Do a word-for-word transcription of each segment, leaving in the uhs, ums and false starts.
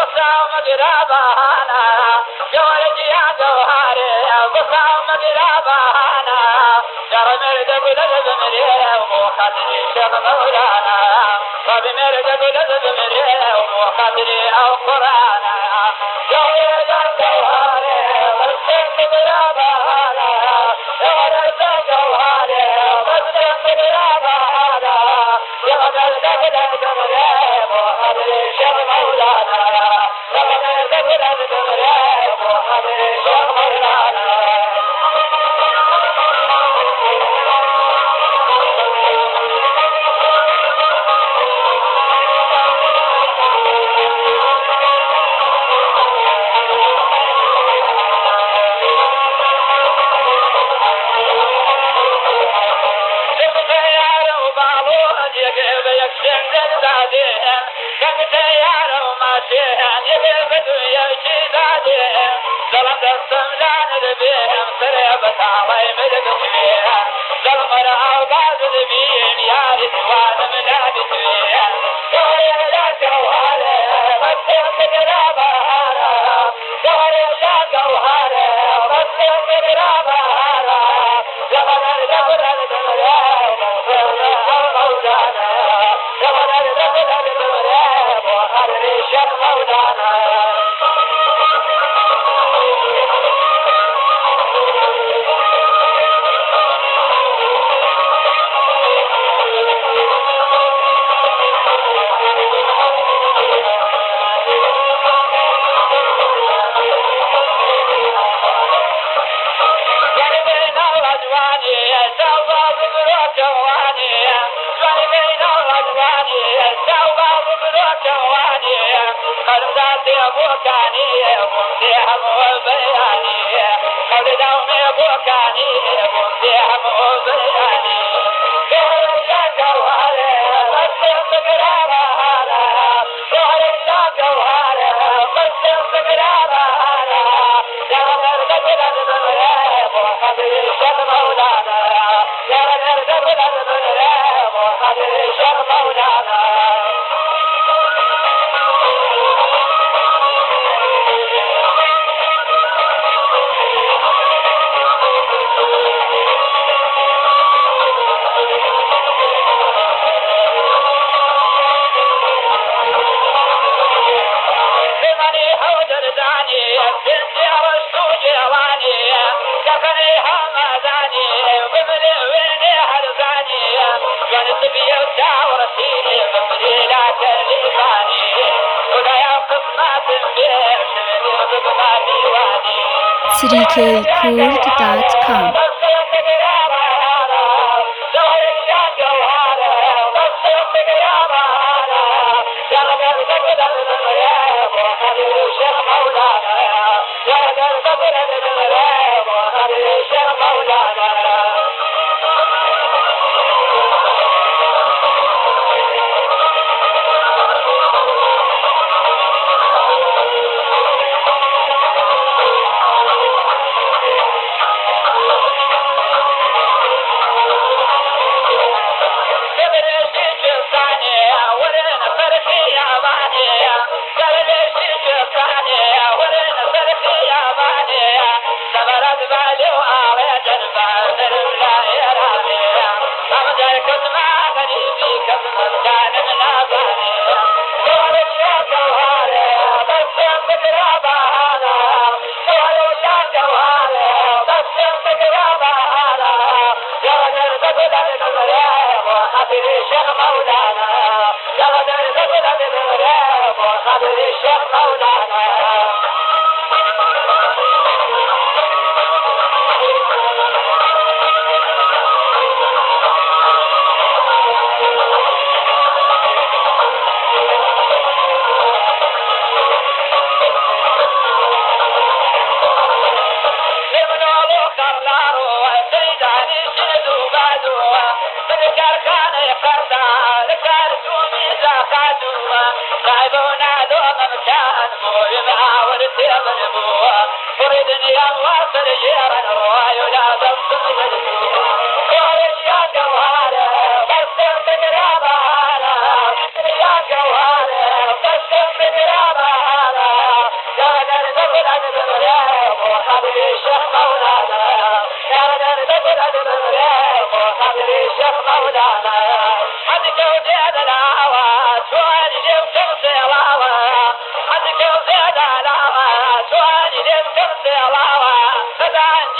بصام قرابانا يا ولدي يا جوهري بصام قرابانا يا رمرد قلد بمريه ومخدري شيخ مولانا فبمرد قلد بمريه ومخدري أو قرانا يا ولد يا جوهري بصام قرابانا يا ولد يا جوهري بصام قرابانا يا ولد قلد بمريه ومخدري شيخ مولانا يا ولد قلد بمريه ومخدري شيخ مولانا three k kurd dot com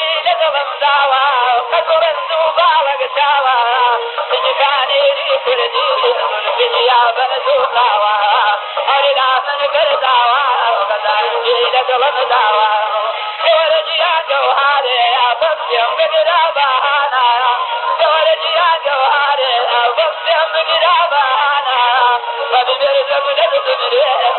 لتغمزاوا كثر الزوبا وقساوا تجكاني لي كردي الدنيا بنزوقاوا أرنا من كرزاوا وكذلك لتغمزاوا جورجي يا جوهري أبصم بقرابانا جورجي يا جوهري أبصم بقرابانا فبمرزق لتغمزاوا